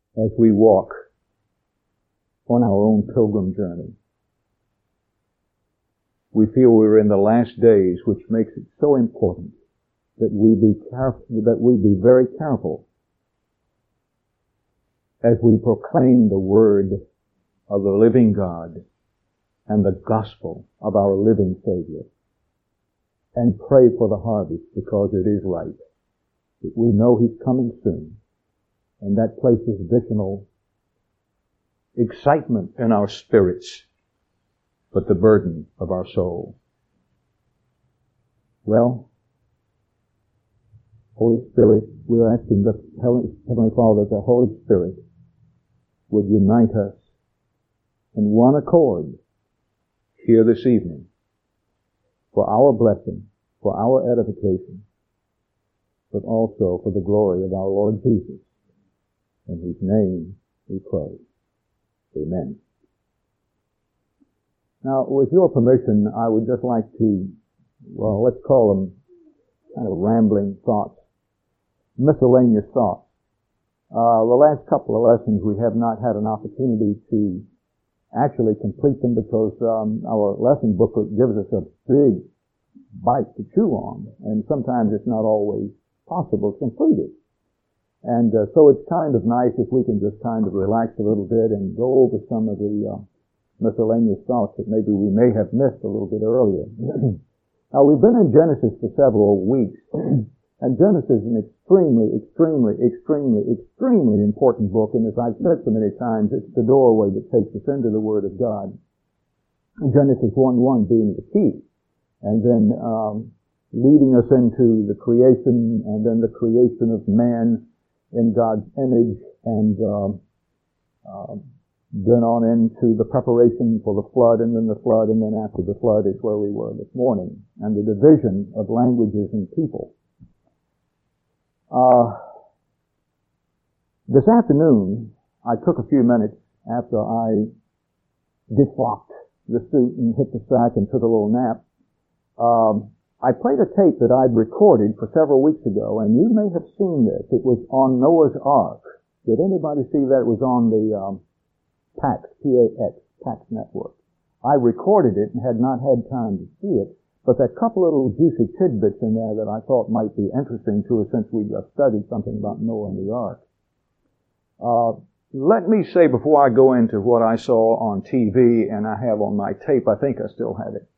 as we walk on our own pilgrim journey. We feel we're in the last days, which makes it so important that we be very careful as we proclaim the word of the living God and the gospel of our living Savior, and pray for the harvest, because it is right that we know He's coming soon, and that places additional excitement in our spirits, but the burden of our soul. Well, Holy Spirit, we're asking the Heavenly Father, the Holy Spirit would unite us in one accord here this evening for our blessing, for our edification, but also for the glory of our Lord Jesus, in whose name we pray. Amen. Now, with your permission, I would just like to, well, let's call them kind of rambling thoughts, miscellaneous thoughts. The last couple of lessons we have not had an opportunity to actually complete them because our lesson booklet gives us a big bite to chew on, and sometimes it's not always possible to complete it. And so it's kind of nice if we can just kind of relax a little bit and go over some of the miscellaneous thoughts that maybe we may have missed a little bit earlier. Now, we've been in Genesis for several weeks, and Genesis is an extremely important book, and as I've said so many times, it's the doorway that takes us into the Word of God. Genesis 1:1 being the key, and then leading us into the creation, and then the creation of man in God's image, and then on into the preparation for the flood, and then the flood, and then after the flood is where we were this morning, and the division of languages and people. This afternoon, I took a few minutes after I defrocked the suit and hit the sack and took a little nap. I played a tape that I'd recorded for several weeks ago, and you may have seen this. It was on Noah's Ark. Did anybody see that? It was on the PAX, P-A-X, PAX network. I recorded it and had not had time to see it, but there are a couple little juicy tidbits in there that I thought might be interesting to us since we just studied something about Noah and the Ark. Let me say before I go into what I saw on TV and I have on my tape, I think I still have it.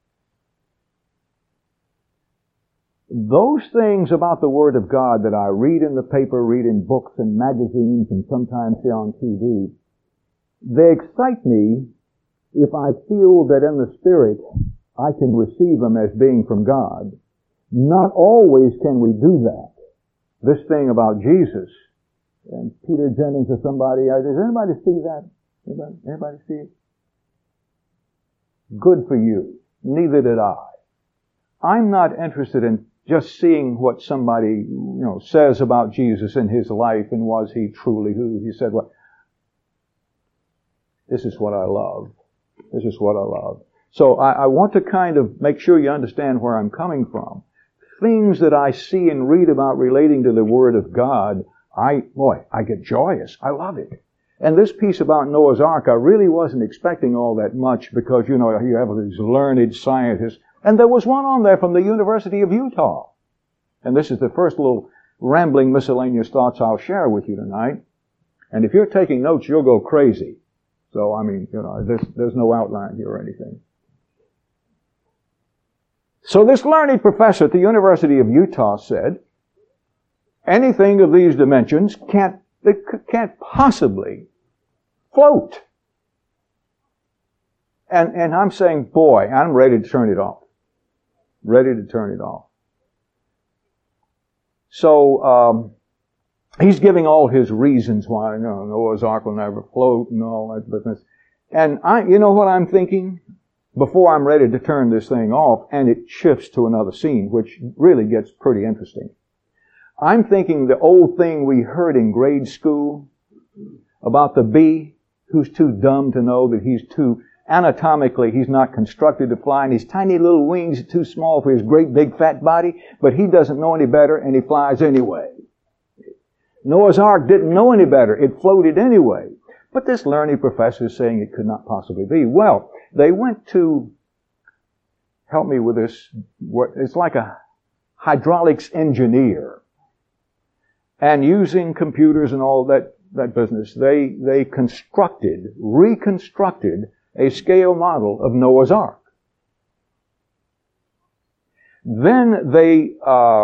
Those things about the Word of God that I read in the paper, read in books and magazines, and sometimes see on TV, they excite me if I feel that in the Spirit I can receive them as being from God. Not always can we do that. This thing about Jesus, and Peter Jennings or somebody, does anybody see that? Anybody see it? Good for you. Neither did I. I'm not interested in just seeing what somebody, says about Jesus in his life, and was he truly who he said. Well, this is what I love. This is what I love. So I want to kind of make sure you understand where I'm coming from. Things that I see and read about relating to the Word of God, I get joyous. I love it. And this piece about Noah's Ark, I really wasn't expecting all that much because, you have these learned scientists. And there was one on there from the University of Utah. And this is the first little rambling miscellaneous thoughts I'll share with you tonight. And if you're taking notes, you'll go crazy. So, there's no outline here or anything. So this learned professor at the University of Utah said, anything of these dimensions can't possibly float. And I'm saying, boy, I'm ready to turn it off. Ready to turn it off. So, he's giving all his reasons why Noah's Ark will never float and all that business. And you know what I'm thinking? Before I'm ready to turn this thing off, and it shifts to another scene, which really gets pretty interesting. I'm thinking the old thing we heard in grade school about the bee who's too dumb to know that anatomically he's not constructed to fly, and his tiny little wings are too small for his great big fat body, but he doesn't know any better and he flies anyway. Noah's Ark didn't know any better. It floated anyway. But this learned professor is saying it could not possibly be. Well, they went to, help me with this, it's like a hydraulics engineer. And using computers and all that business, they reconstructed a scale model of Noah's Ark. Then they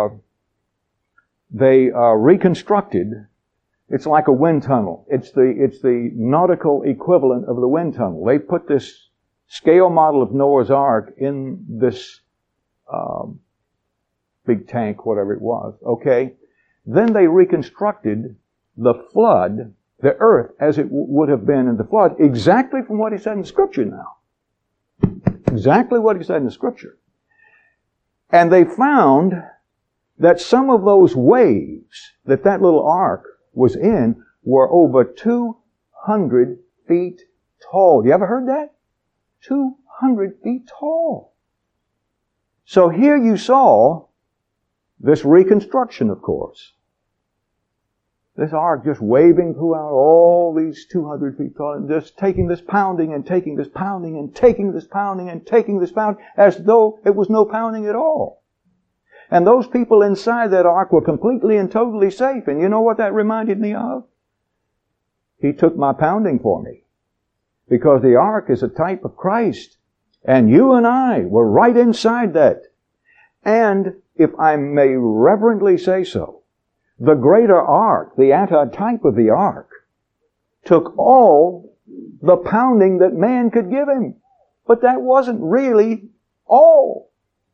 reconstructed, it's like a wind tunnel. It's the nautical equivalent of the wind tunnel. They put this scale model of Noah's Ark in this big tank, whatever it was, okay? Then they reconstructed the flood, the earth as it would have been in the flood, exactly from what he said in Scripture now. Exactly what he said in the Scripture. And they found that some of those waves that little ark was in were over 200 feet tall. You ever heard that? 200 feet tall. So here you saw this reconstruction, of course. This ark just waving throughout all these 200 feet tall, and just taking this pounding and taking this pounding and taking this pounding and taking this pounding, as though it was no pounding at all. And those people inside that ark were completely and totally safe. And you know what that reminded me of? He took my pounding for me. Because the ark is a type of Christ. And you and I were right inside that. And, if I may reverently say so, the greater ark, the antitype of the ark, took all the pounding that man could give him. But that wasn't really all.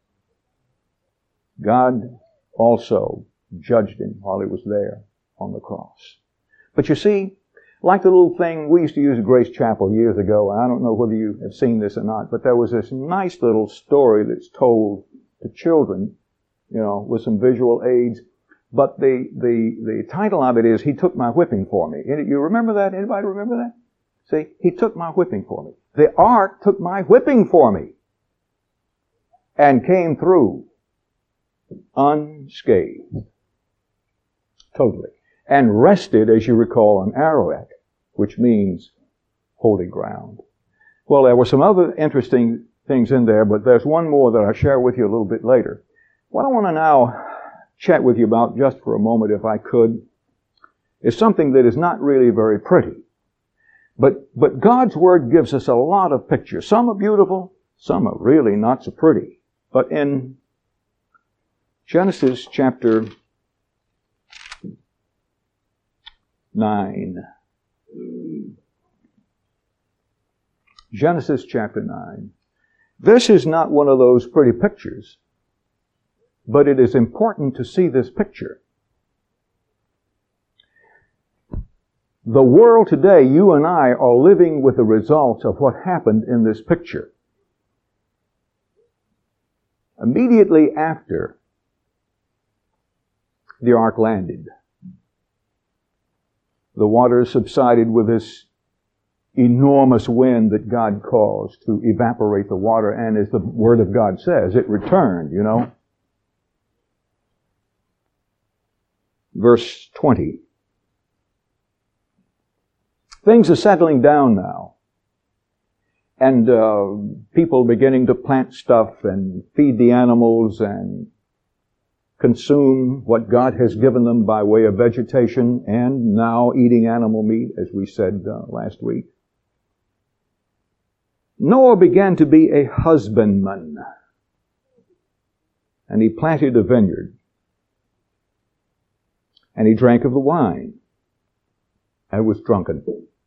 God also judged him while he was there on the cross. But you see, like the little thing we used to use at Grace Chapel years ago, and I don't know whether you have seen this or not, but there was this nice little story that's told to children, you know, with some visual aids. But the title of it is, He Took My Whipping for Me. You remember that? Anybody remember that? See, He took my whipping for me. The ark took my whipping for me and came through unscathed. Totally. And rested, as you recall, on Ararat, which means holy ground. Well, there were some other interesting things in there, but there's one more that I'll share with you a little bit later. What I want to now chat with you about, just for a moment, if I could, is something that is not really very pretty. But God's Word gives us a lot of pictures. Some are beautiful, some are really not so pretty. But in Genesis chapter 9. Genesis chapter 9. This is not one of those pretty pictures, but it is important to see this picture. The world today, you and I, are living with the results of what happened in this picture. Immediately after the ark landed, the waters subsided with this enormous wind that God caused to evaporate the water, and as the Word of God says, it returned, you know. Verse 20. Things are settling down now. And people beginning to plant stuff and feed the animals and consume what God has given them by way of vegetation, and now eating animal meat, as we said last week. Noah began to be a husbandman, and he planted a vineyard, and he drank of the wine, and was drunken,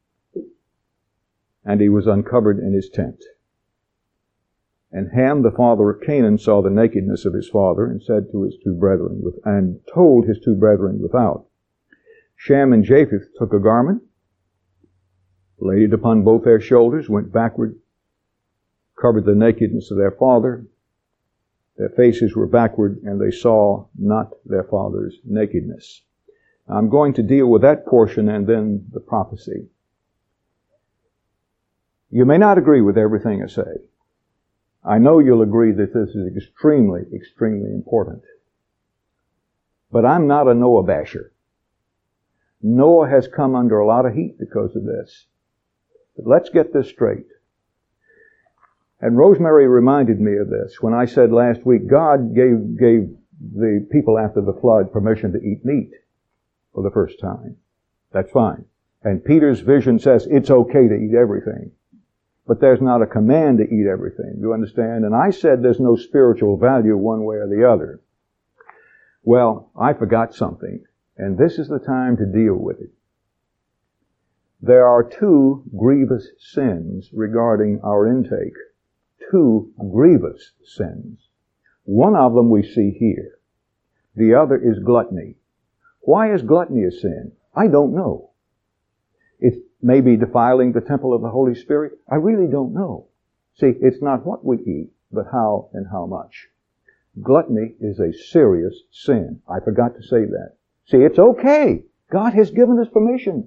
and he was uncovered in his tent. And Ham, the father of Canaan, saw the nakedness of his father, and said to his two brethren, and told his two brethren without. Shem and Japheth took a garment, laid it upon both their shoulders, went backward, covered the nakedness of their father. Their faces were backward, and they saw not their father's nakedness. I'm going to deal with that portion and then the prophecy. You may not agree with everything I say. I know you'll agree that this is extremely, extremely important. But I'm not a Noah basher. Noah has come under a lot of heat because of this. But let's get this straight. And Rosemary reminded me of this when I said last week, God gave the people after the flood permission to eat meat for the first time. That's fine. And Peter's vision says it's okay to eat everything. But there's not a command to eat everything. You understand? And I said there's no spiritual value one way or the other. Well, I forgot something. And this is the time to deal with it. There are two grievous sins regarding our intake. Two grievous sins. One of them we see here. The other is gluttony. Why is gluttony a sin? I don't know. It may be defiling the temple of the Holy Spirit. I really don't know. See, it's not what we eat, but how and how much. Gluttony is a serious sin. I forgot to say that. See, it's okay. God has given us permission.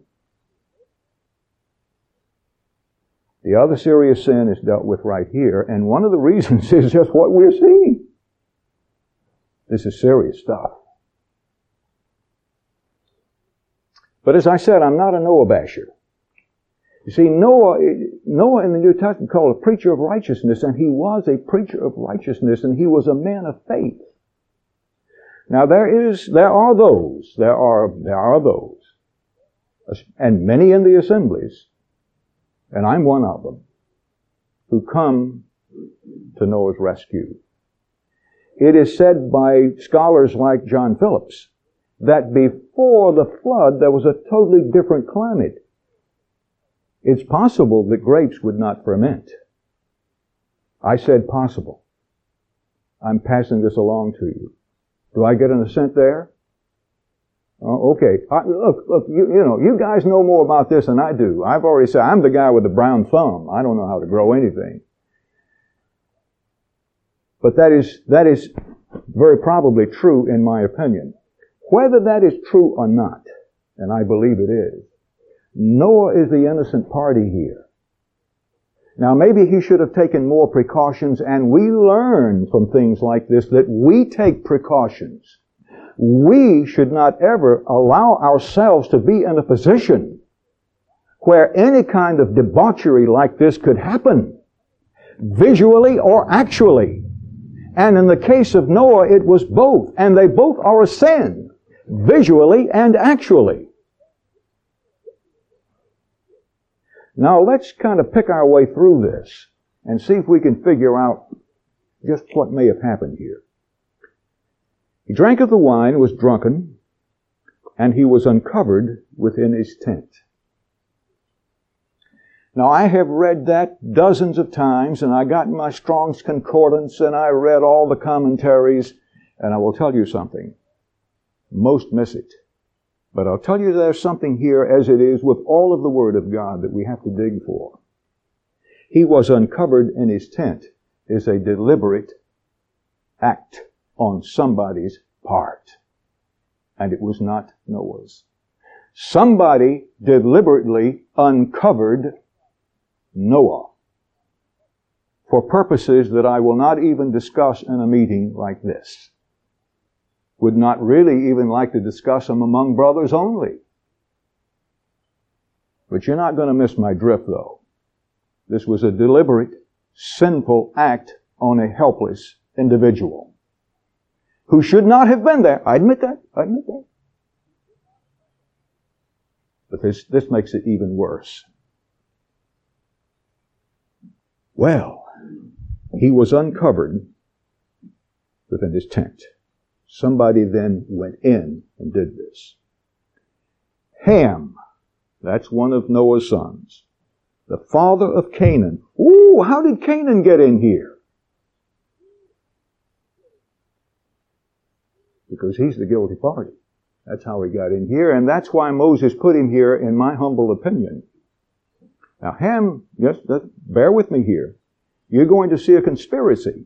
The other serious sin is dealt with right here, and one of the reasons is just what we're seeing. This is serious stuff. But as I said, I'm not a Noah basher. You see, Noah in the New Testament called a preacher of righteousness, and he was a preacher of righteousness, and he was a man of faith. Now there are those, and many in the assemblies, and I'm one of them, who come to Noah's rescue. It is said by scholars like John Phillips that before the flood there was a totally different climate. It's possible that grapes would not ferment. I said possible. I'm passing this along to you. Do I get an assent there? Oh, okay. Look, you guys know more about this than I do. I've already said, I'm the guy with the brown thumb. I don't know how to grow anything. But that is very probably true in my opinion. Whether that is true or not, and I believe it is, Noah is the innocent party here. Now maybe he should have taken more precautions, and we learn from things like this that we take precautions. We should not ever allow ourselves to be in a position where any kind of debauchery like this could happen, visually or actually. And in the case of Noah, it was both, and they both are a sin, visually and actually. Now let's kind of pick our way through this and see if we can figure out just what may have happened here. He drank of the wine, was drunken, and he was uncovered within his tent. Now I have read that dozens of times, and I got my Strong's Concordance, and I read all the commentaries, and I will tell you something. Most miss it. But I'll tell you there's something here, as it is with all of the Word of God, that we have to dig for. He was uncovered in his tent is a deliberate act on somebody's part. And it was not Noah's. Somebody deliberately uncovered Noah for purposes that I will not even discuss in a meeting like this. Would not really even like to discuss them among brothers only. But you're not going to miss my drift, though. This was a deliberate, sinful act on a helpless individual who should not have been there. I admit that. But this makes it even worse. Well, he was uncovered within his tent. Somebody then went in and did this. Ham, that's one of Noah's sons, the father of Canaan. Ooh, how did Canaan get in here? Because he's the guilty party. That's how he got in here, and that's why Moses put him here, in my humble opinion. Now Ham, yes, bear with me here. You're going to see a conspiracy.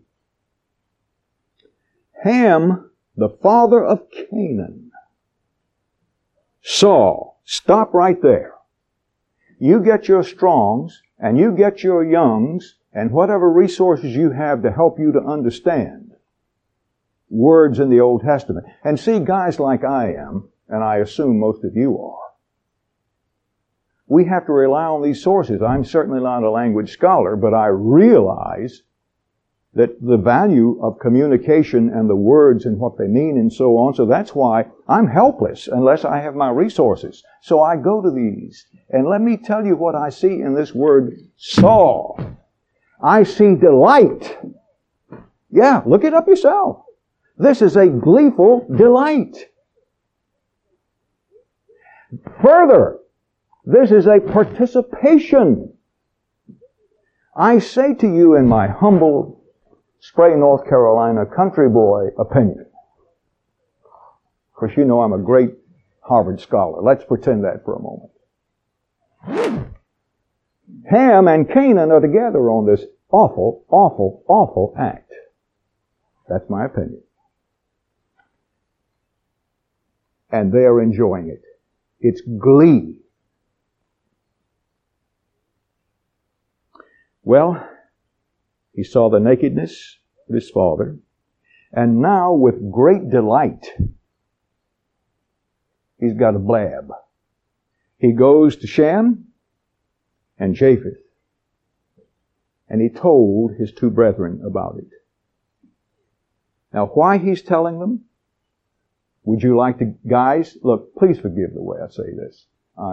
Ham, the father of Canaan, saw, stop right there. You get your Strongs, and you get your Youngs, and whatever resources you have to help you to understand words in the Old Testament. And see, guys like I am, and I assume most of you are, we have to rely on these sources. I'm certainly not a language scholar, but I realize that the value of communication and the words and what they mean and so on. So that's why I'm helpless unless I have my resources. So I go to these. And let me tell you what I see in this word saw. I see delight. Yeah, look it up yourself. This is a gleeful delight. Further, this is a participation. I say to you in my humble Spray, North Carolina country boy opinion. Of course, you know I'm a great Harvard scholar. Let's pretend that for a moment. Ham and Canaan are together on this awful, awful, awful act. That's my opinion. And they are enjoying it. It's glee. Well, he saw the nakedness of his father, and now with great delight, he's got a blab. He goes to Shem and Japheth, and he told his two brethren about it. Now, why he's telling them? Would you like to, guys, look, please forgive the way I say this.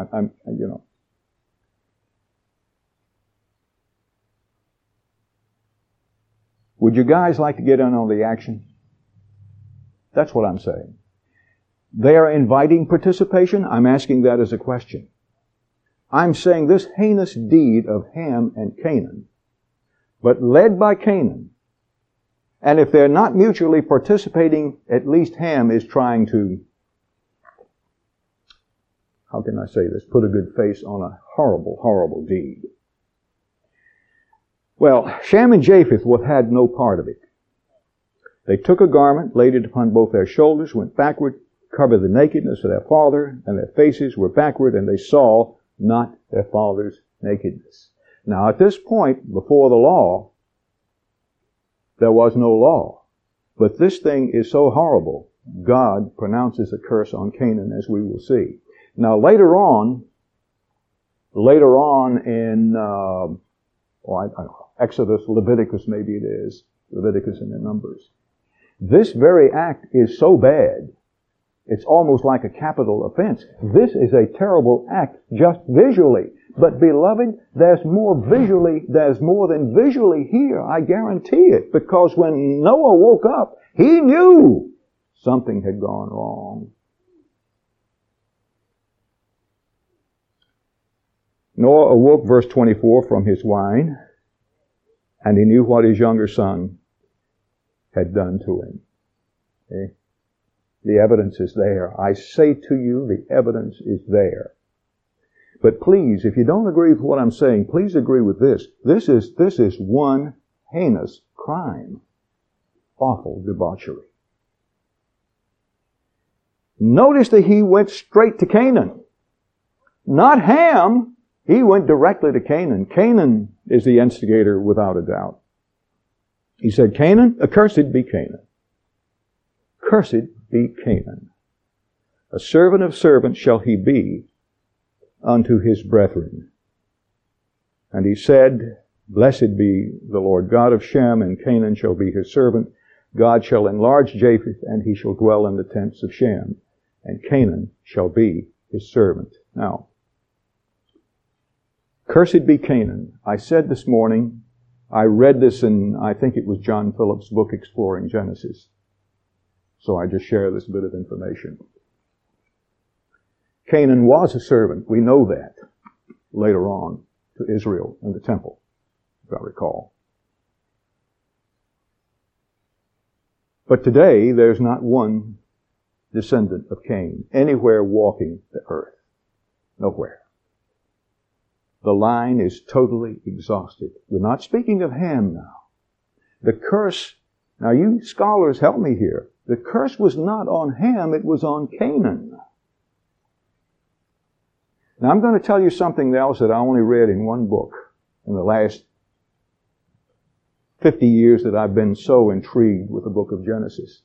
Would you guys like to get in on the action? That's what I'm saying. They are inviting participation. I'm asking that as a question. I'm saying this heinous deed of Ham and Canaan, but led by Canaan. And if they're not mutually participating, at least Ham is trying to, how can I say this, put a good face on a horrible, horrible deed. Well, Shem and Japheth had no part of it. They took a garment, laid it upon both their shoulders, went backward, covered the nakedness of their father, and their faces were backward, and they saw not their father's nakedness. Now, at this point, before the law, there was no law. But this thing is so horrible, God pronounces a curse on Canaan, as we will see. Now, later on in, I don't know, Exodus, Leviticus, maybe it is, Leviticus and the Numbers. This very act is so bad, it's almost like a capital offense. This is a terrible act just visually. But beloved, there's more than visually here, I guarantee it. Because when Noah woke up, he knew something had gone wrong. Noah awoke, verse 24, from his wine, and he knew what his younger son had done to him. Okay? The evidence is there. I say to you, the evidence is there. But please, if you don't agree with what I'm saying, please agree with this. This is one heinous crime. Awful debauchery. Notice that he went straight to Canaan. Not Ham. He went directly to Canaan. Canaan is the instigator without a doubt. He said, Canaan, accursed be Canaan. Cursed be Canaan. A servant of servants shall he be unto his brethren. And he said, Blessed be the Lord God of Shem, and Canaan shall be his servant. God shall enlarge Japheth, and he shall dwell in the tents of Shem, and Canaan shall be his servant. Now, cursed be Canaan. I said this morning, I read this in, I think it was John Phillips' book, Exploring Genesis. So I just share this bit of information. Canaan was a servant. We know that later on to Israel in the temple, if I recall. But today, there's not one descendant of Cain anywhere walking the earth. Nowhere. The line is totally exhausted. We're not speaking of Ham now. The curse, now you scholars help me here. The curse was not on Ham, it was on Canaan. Now I'm going to tell you something else that I only read in one book in the last 50 years that I've been so intrigued with the book of Genesis.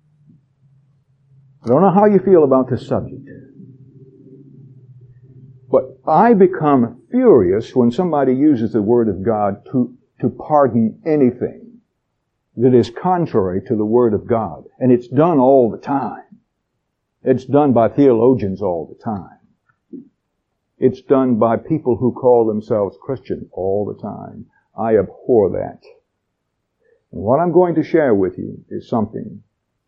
I don't know how you feel about this subject. But I become furious when somebody uses the Word of God to pardon anything that is contrary to the Word of God. And it's done all the time. It's done by theologians all the time. It's done by people who call themselves Christian all the time. I abhor that. And what I'm going to share with you is something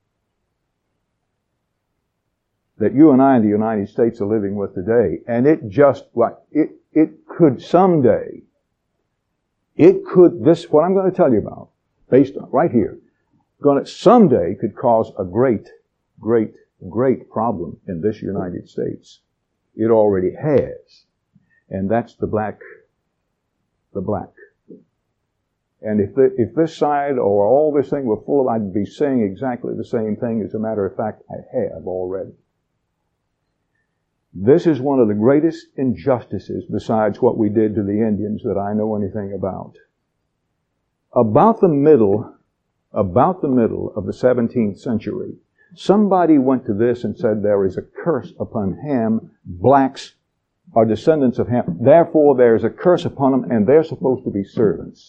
that you and I in the United States are living with today. And it could someday, what I'm going to tell you about, based on, right here, someday could cause a great, great, great problem in this United States. It already has. And that's the black. And if this side or all this thing were full of, I'd be saying exactly the same thing. As a matter of fact, I have already. This is one of the greatest injustices besides what we did to the Indians that I know anything about. About the middle of the 17th century, somebody went to this and said there is a curse upon Ham. Blacks are descendants of Ham. Therefore, there is a curse upon them, and they're supposed to be servants.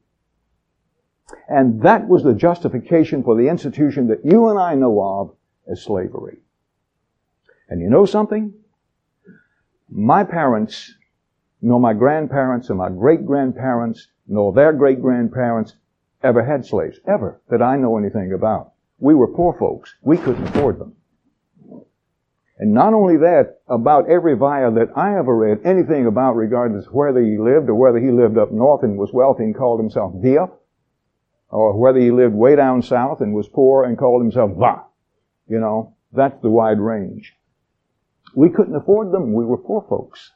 And that was the justification for the institution that you and I know of as slavery. And you know something? My parents, nor my grandparents, or my great-grandparents, nor their great-grandparents ever had slaves. Ever. That I know anything about. We were poor folks. We couldn't afford them. And not only that, about every buyer that I ever read anything about, regardless of whether he lived or whether he lived up north and was wealthy and called himself Dia, or whether he lived way down south and was poor and called himself Va. You know, that's the wide range. We couldn't afford them. We were poor folks.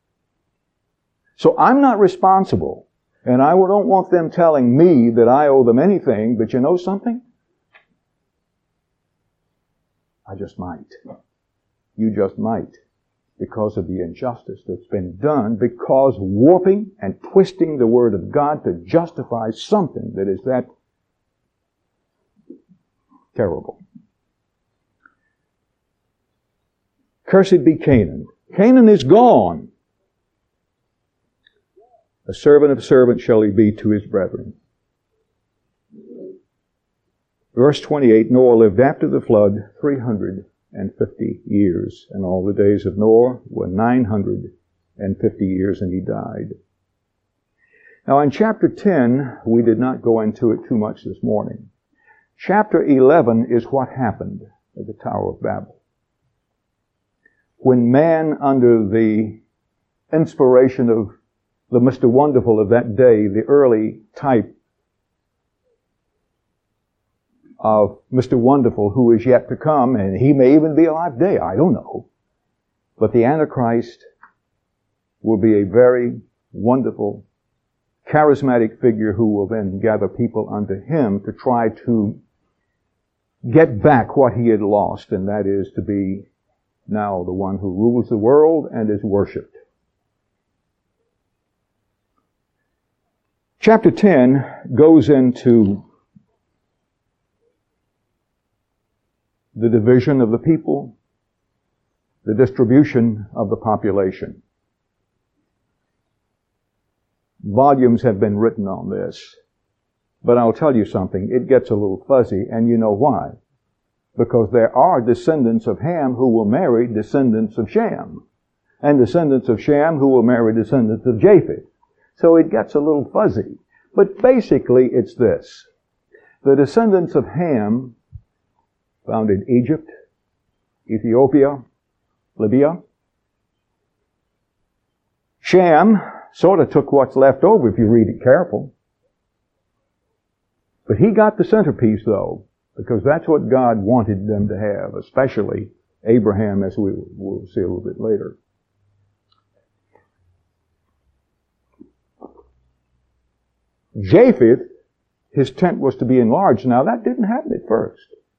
So I'm not responsible, and I don't want them telling me that I owe them anything, but you know something? I just might. You just might, because of the injustice that's been done, because warping and twisting the Word of God to justify something that is that terrible. Cursed be Canaan. Canaan is gone. A servant of servants shall he be to his brethren. Verse 28, Noah lived after the flood 350 years, and all the days of Noah were 950 years, and he died. Now in chapter 10, we did not go into it too much this morning. Chapter 11 is what happened at the Tower of Babel. When man, under the inspiration of the Mr. Wonderful of that day, the early type of Mr. Wonderful who is yet to come, and he may even be alive today, I don't know. But the Antichrist will be a very wonderful, charismatic figure who will then gather people unto him to try to get back what he had lost, and that is to be now the one who rules the world and is worshipped. Chapter 10 goes into the division of the people, the distribution of the population. Volumes have been written on this, but I'll tell you something, it gets a little fuzzy, and you know why. Because there are descendants of Ham who will marry descendants of Shem, and descendants of Shem who will marry descendants of Japheth. So it gets a little fuzzy. But basically it's this. The descendants of Ham found in Egypt, Ethiopia, Libya. Shem sort of took what's left over if you read it careful. But he got the centerpiece though, because that's what God wanted them to have, especially Abraham, as we will see a little bit later. Japheth, his tent was to be enlarged. Now that didn't happen at first.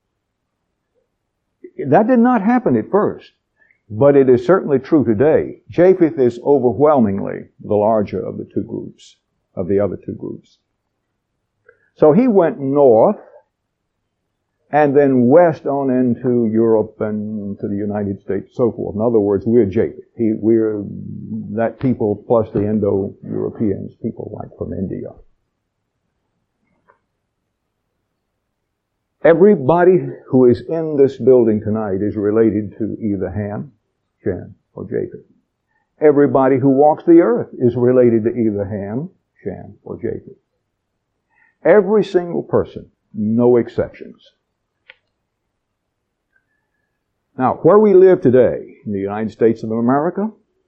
That did not happen at first. But it is certainly true today. Japheth is overwhelmingly the larger of the two groups, of the other two groups. So he went north, and then west on into Europe and to the United States, so forth. In other words, we're Japheth. We're that people plus the Indo-Europeans, people like from India. Everybody who is in this building tonight is related to either Ham, Shem, or Japheth. Everybody who walks the earth is related to either Ham, Shem, or Japheth. Every single person, no exceptions. Now, where we live today, in the United States of America,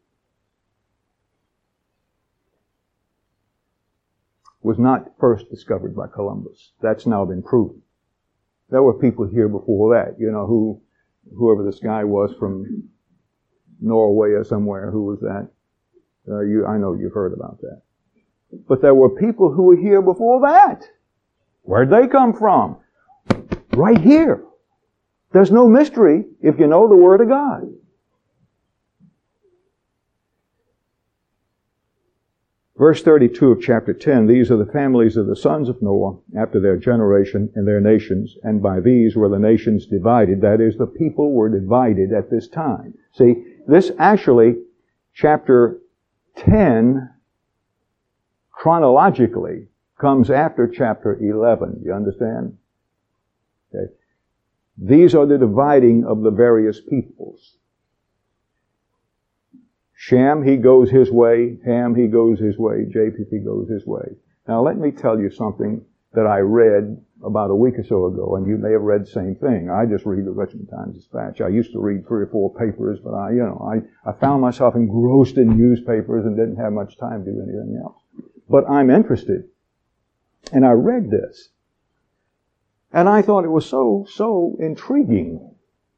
was not first discovered by Columbus. That's now been proven. There were people here before that, whoever this guy was from Norway or somewhere, who was that? I know you've heard about that. But there were people who were here before that. Where'd they come from? Right here. There's no mystery if you know the Word of God. Verse 32 of chapter 10, these are the families of the sons of Noah after their generation and their nations, and by these were the nations divided. That is, the people were divided at this time. See, this actually, chapter 10, chronologically, comes after chapter 11. You understand? Okay. These are the dividing of the various peoples. Shem, he goes his way. Ham, he goes his way. Japheth, he goes his way. Now let me tell you something that I read about a week or so ago, and you may have read the same thing. I just read the Richmond Times-Dispatch. I used to read 3 or 4 papers, but I found myself engrossed in newspapers and didn't have much time to do anything else. But I'm interested. And I read this. And I thought it was so intriguing.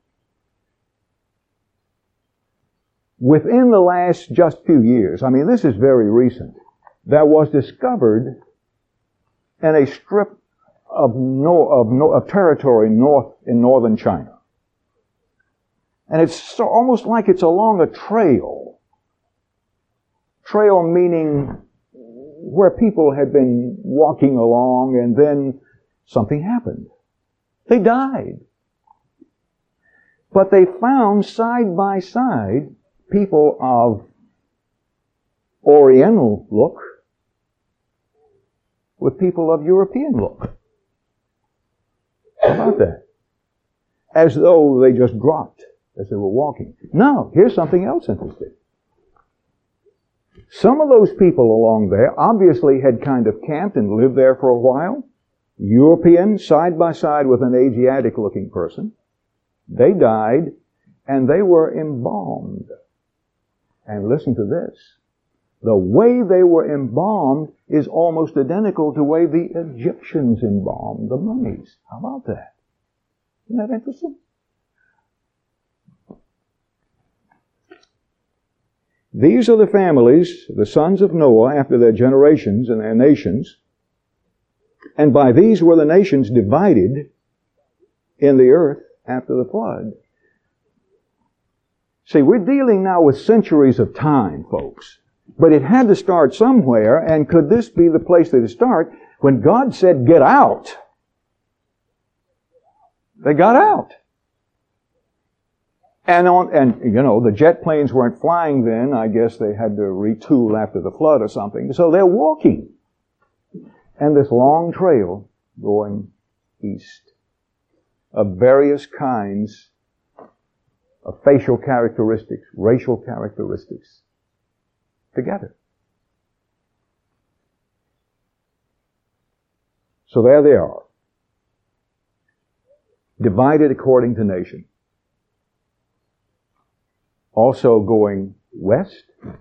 Within the last just few years, I mean, this is very recent, there was discovered in a strip of territory in northern China. And it's almost like it's along a trail. Trail meaning where people had been walking along and then something happened. They died. But they found side by side people of Oriental look with people of European look. How about that? As though they just dropped as they were walking. Now, here's something else interesting. Some of those people along there obviously had kind of camped and lived there for a while. European, side by side with an Asiatic-looking person. They died, and they were embalmed. And listen to this. The way they were embalmed is almost identical to the way the Egyptians embalmed the mummies. How about that? Isn't that interesting? These are the families, the sons of Noah, after their generations and their nations. And by these were the nations divided in the earth after the flood. See, we're dealing now with centuries of time, folks. But it had to start somewhere, and could this be the place that it start? When God said, get out, they got out. And the jet planes weren't flying then. I guess they had to retool after the flood or something. So they're walking. And this long trail going east of various kinds of facial characteristics, racial characteristics, together. So there they are, divided according to nation. Also going west,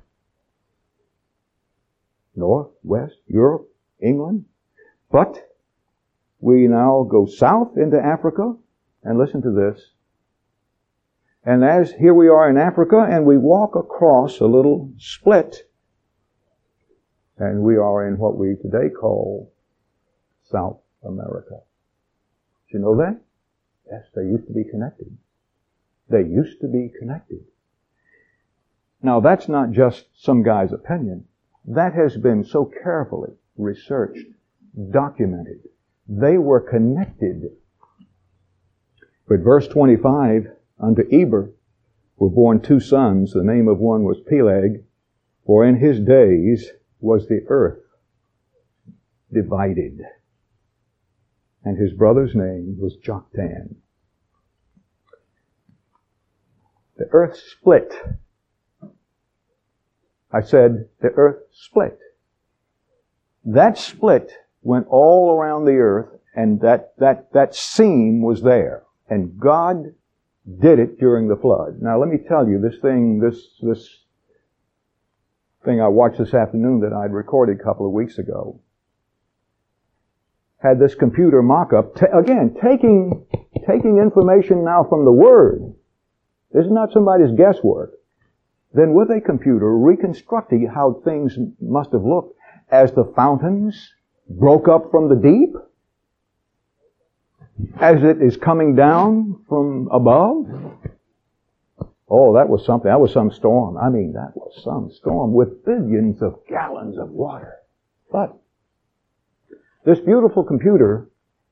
north, west, Europe, England. But we now go south into Africa, and listen to this. And as here we are in Africa, and we walk across a little split, and we are in what we today call South America. Did you know that? Yes, they used to be connected. They used to be connected. Now, that's not just some guy's opinion. That has been so carefully researched, documented. They were connected But verse 25, unto Eber were born 2 sons. The name of one was Peleg, for in his days was the earth divided. And his brother's name was Joktan. The earth split. I said the earth split. That split went all around the earth, and that seam was there. And God did it during the flood. Now let me tell you, this thing I watched this afternoon that I'd recorded a couple of weeks ago, had this computer mock-up, again, taking information now from the Word. This is not somebody's guesswork. Then with a computer reconstructing how things must have looked as the fountains broke up from the deep, as it is coming down from above. Oh, that was something. That was some storm. I mean, that was some storm with billions of gallons of water. But this beautiful computer,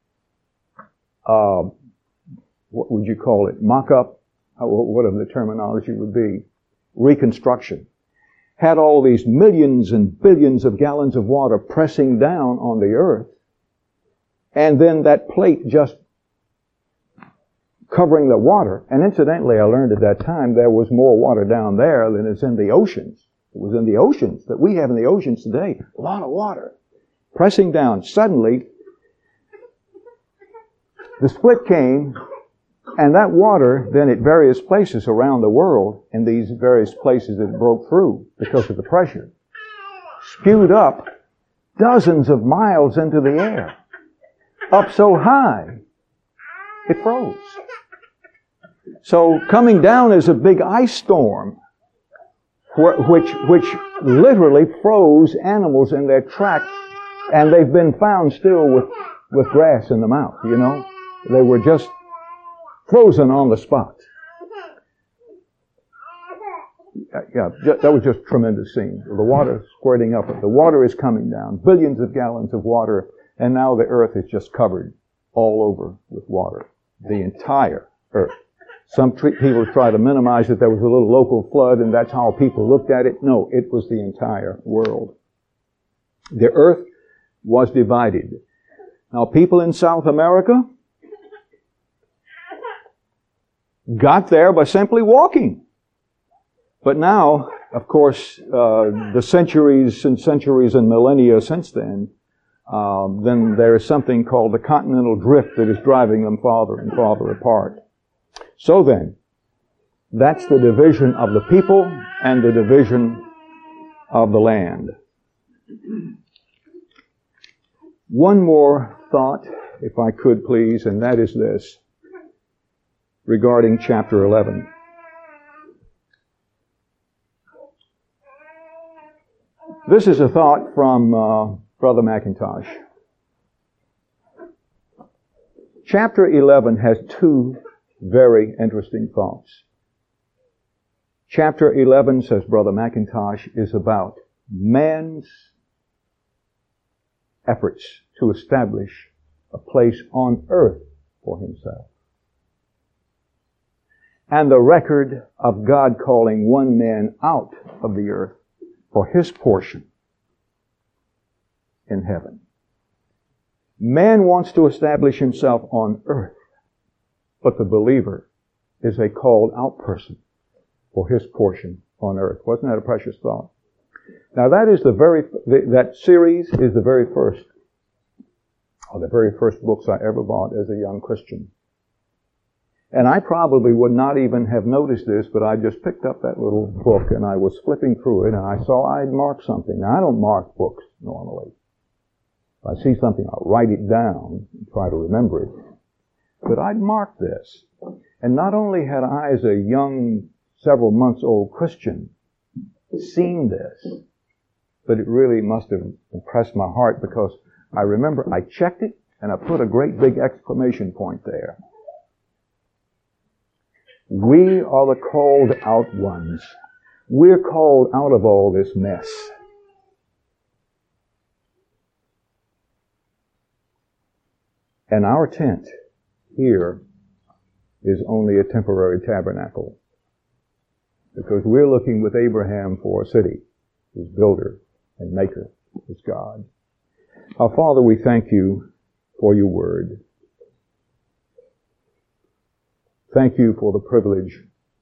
what would you call it? Mock-up? Whatever the terminology would be. Reconstruction. Had all these millions and billions of gallons of water pressing down on the earth, and then that plate just covering the water. And incidentally, I learned at that time there was more water down there than is in the oceans. It was in the oceans that we have in the oceans today. A lot of water. Pressing down. Suddenly, the split came, and that water then at various places around the world, in these various places that it broke through because of the pressure, spewed up dozens of miles into the air. Up so high, it froze. So coming down is a big ice storm, which literally froze animals in their tracks, and they've been found still with grass in the mouth, you know. They were just frozen on the spot. Yeah, that was just a tremendous scene. The water squirting up. The water is coming down. Billions of gallons of water. And now the earth is just covered all over with water. The entire earth. Some people try to minimize it. There was a little local flood, and that's how people looked at it. No, it was the entire world. The earth was divided. Now, people in South America got there by simply walking. But now, of course, the centuries and millennia since then there is something called the continental drift that is driving them farther and farther apart. So then, that's the division of the people and the division of the land. One more thought, if I could please, and that is this, regarding chapter 11. This is a thought from Brother McIntosh. Chapter 11 has 2 very interesting thoughts. Chapter 11, says Brother McIntosh, is about man's efforts to establish a place on earth for himself, and the record of God calling one man out of the earth for his portion in heaven. Man wants to establish himself on earth, but the believer is a called out person for his portion on earth. Wasn't that a precious thought? Now that is that series is the very first books I ever bought as a young Christian. And I probably would not even have noticed this, but I just picked up that little book and I was flipping through it and I saw I'd marked something. Now I don't mark books normally. If I see something, I'll write it down and try to remember it. But I'd marked this. And not only had I, as a young, several months old Christian, seen this, but it really must have impressed my heart because I remember I checked it and I put a great big exclamation point there. We are the called out ones. We're called out of all this mess. And our tent here is only a temporary tabernacle. Because we're looking with Abraham for a city, his builder and maker, his God. Our Father, we thank you for your word. Thank you for the privilege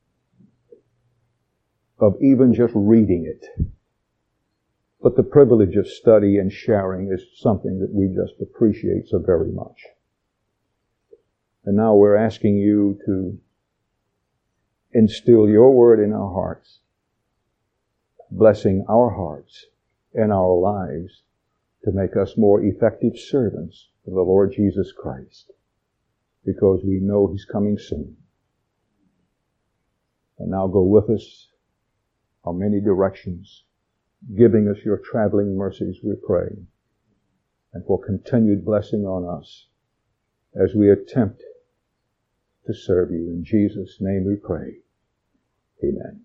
of even just reading it. But the privilege of study and sharing is something that we just appreciate so very much. And now we're asking you to instill your word in our hearts, blessing our hearts and our lives to make us more effective servants of the Lord Jesus Christ, because we know He's coming soon. And now go with us on many directions, giving us your traveling mercies, we pray, and for continued blessing on us as we attempt to serve you. In Jesus' name we pray. Amen.